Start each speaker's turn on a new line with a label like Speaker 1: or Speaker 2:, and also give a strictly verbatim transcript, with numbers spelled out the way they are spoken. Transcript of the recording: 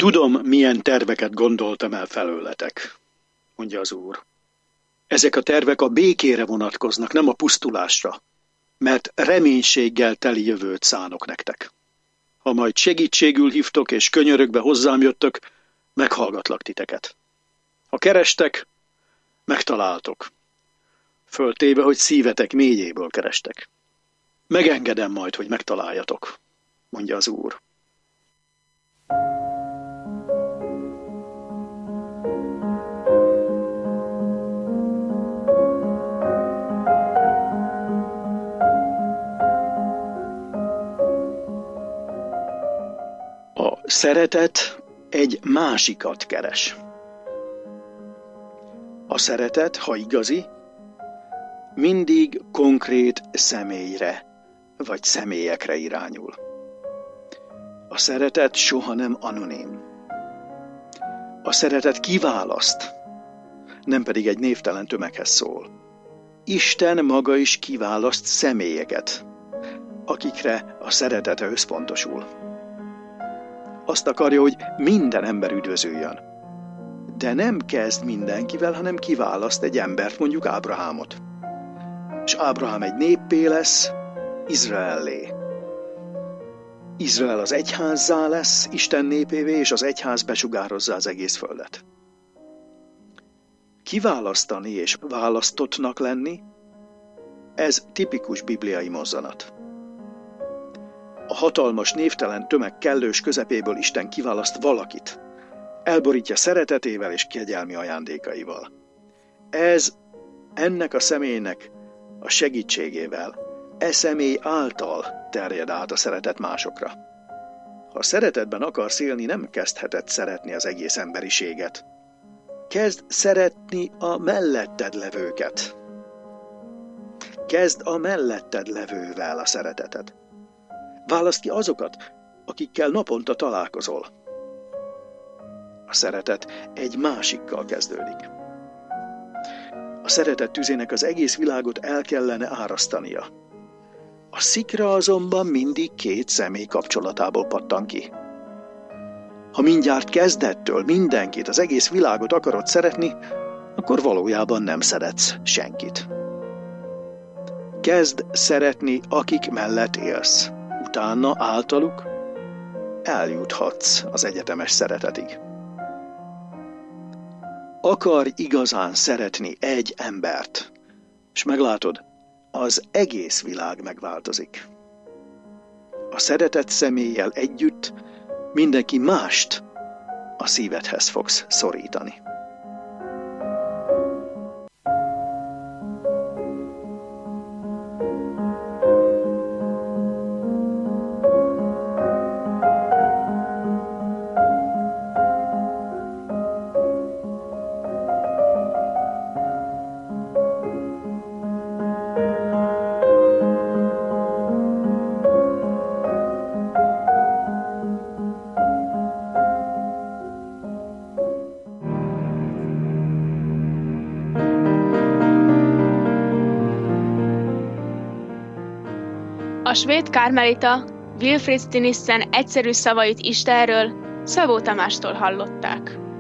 Speaker 1: Tudom, milyen terveket gondoltam el felőletek, mondja az Úr. Ezek a tervek a békére vonatkoznak, nem a pusztulásra, mert reménységgel teli jövőt szánok nektek. Ha majd segítségül hívtok és könyörökbe hozzám jöttök, meghallgatlak titeket. Ha kerestek, megtaláltok. Föltéve, hogy szívetek mélyéből kerestek. Megengedem majd, hogy megtaláljatok, mondja az Úr. A szeretet egy másikat keres. A szeretet, ha igazi, mindig konkrét személyre vagy személyekre irányul. A szeretet soha nem anonim. A szeretet kiválaszt, nem pedig egy névtelen tömeghez szól. Isten maga is kiválaszt személyeket, akikre a szeretete összpontosul. Azt akarja, hogy minden ember üdvözüljön. De nem kezd mindenkivel, hanem kiválaszt egy embert, mondjuk Ábrahámot. És Ábrahám egy néppé lesz, Izraellé. Izrael az egyházzá lesz, Isten népévé, és az egyház besugározza az egész földet. Kiválasztani és választottnak lenni, ez tipikus bibliai mozzanat. A hatalmas névtelen tömeg kellős közepéből Isten kiválaszt valakit, elborítja szeretetével és kegyelmi ajándékaival. Ez ennek a személynek a segítségével, e személy által terjed át a szeretet másokra. Ha szeretetben akarsz élni, nem kezdheted szeretni az egész emberiséget. Kezd szeretni a melletted levőket. Kezd a melletted levővel a szereteted. Válaszd ki azokat, akikkel naponta találkozol. A szeretet egy másikkal kezdődik. A szeretet tüzének az egész világot el kellene árasztania. A szikra azonban mindig két személy kapcsolatából pattan ki. Ha mindjárt kezdettől mindenkit, az egész világot akarod szeretni, akkor valójában nem szeretsz senkit. Kezd szeretni, akik mellett élsz. Utána általuk eljuthatsz az egyetemes szeretetig. Akarj igazán szeretni egy embert, és meglátod, az egész világ megváltozik. A szeretett személlyel együtt mindenki mást a szívedhez fogsz szorítani.
Speaker 2: A svéd kármelita Wilfrid Stinissen egyszerű szavait Istenről Szabó Tamástól hallották.